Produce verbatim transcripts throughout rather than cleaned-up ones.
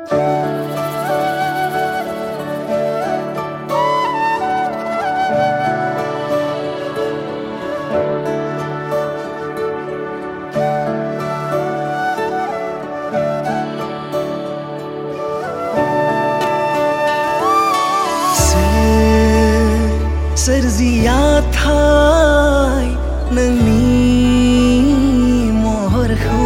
सोरजियाथाय नोंनि महरखौ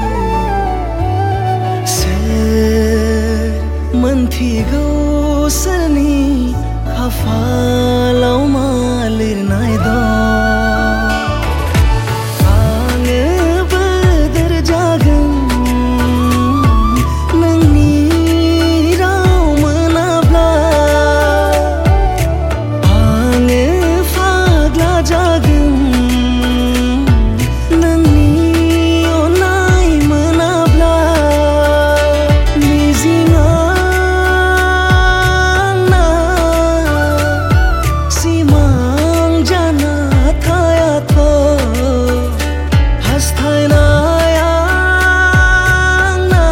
सोर मोनथिगौ सोरनि खाफालाव मा लिरनाय दं। आङो बोदोर जागोन नोंनि राव मोनाब्ला, आङो फाग्ला जागोन नोंनि अननाय मोनाब्ला। मिजिंआ आंना सिमां जाना थायाथ', हास्थायनाया आंना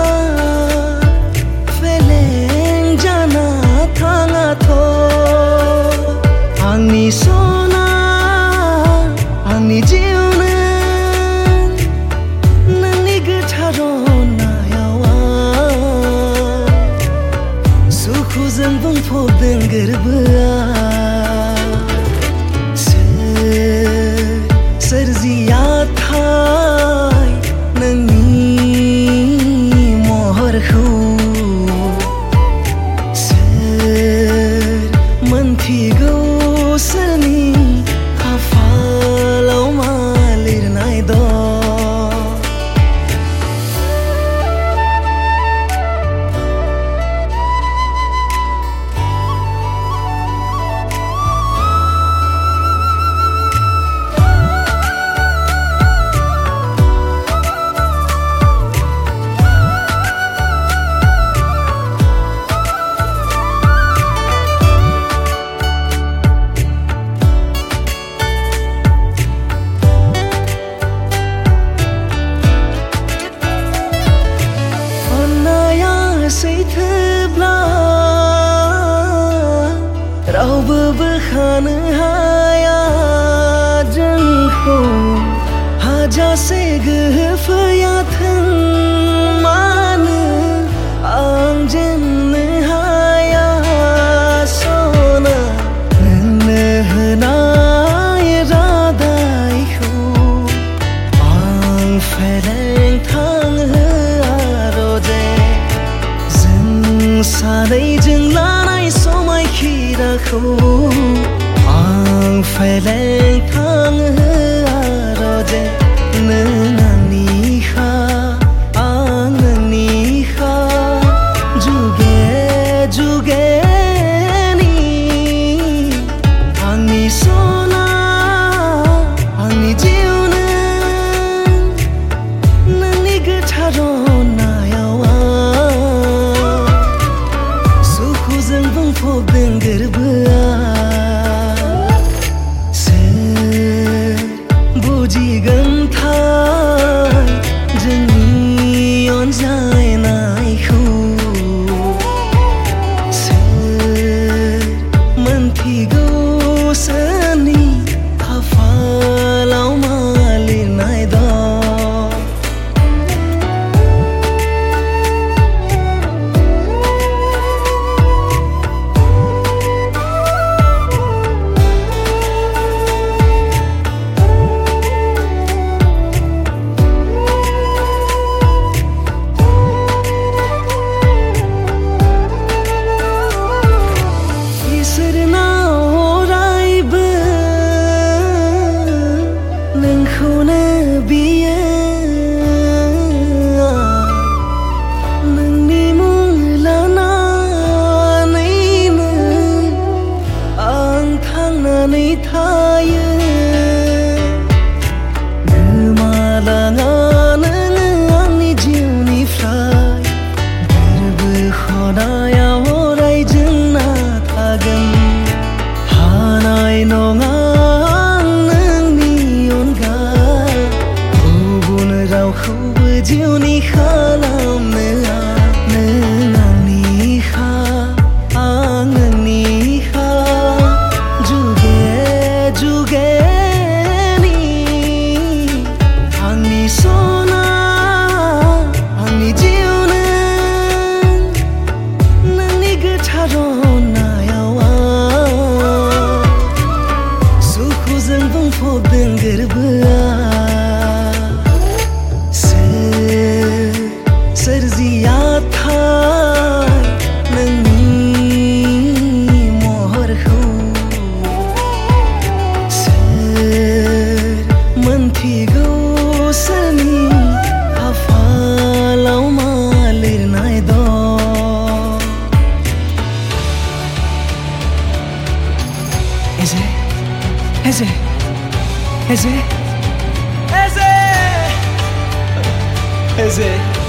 फेलें जाना थाङाथ'। आंनि सना आंनि जिउनो नोंनि गोथार अननायाव सुखुजों बुंफबदों गोरबोआ। सोर सोरजियाथाय नोंनि महरखौ सोर मोनथिगौ सोरनि खाफालाव मा लिरनाय दं। सैथोब्ला रावबो बोखानो हाया जोंखौ, हाजासे गोहो फैयाथों मानो आं जेननो हाया। सना नोंनो होनाय रादायखौ आं फेलें थांहोआ रजे। सानैजों लानाय समायखिराखौ आं फेलें थांहोआ रजे। नों आंनिखा आं नोंनिखा जुगे जुगेनि। आंनि सना आंनि जिउनो नोंनि गोथार अननायाव सुखुजों बुंफबदों गोरबोआ। सोर लियाथाय नोंनि महरखौ सोर मोनथिगौ सोरनि खाफालाव मा लिरनाय दं Eze, Eze, Eze, Eze, Eze.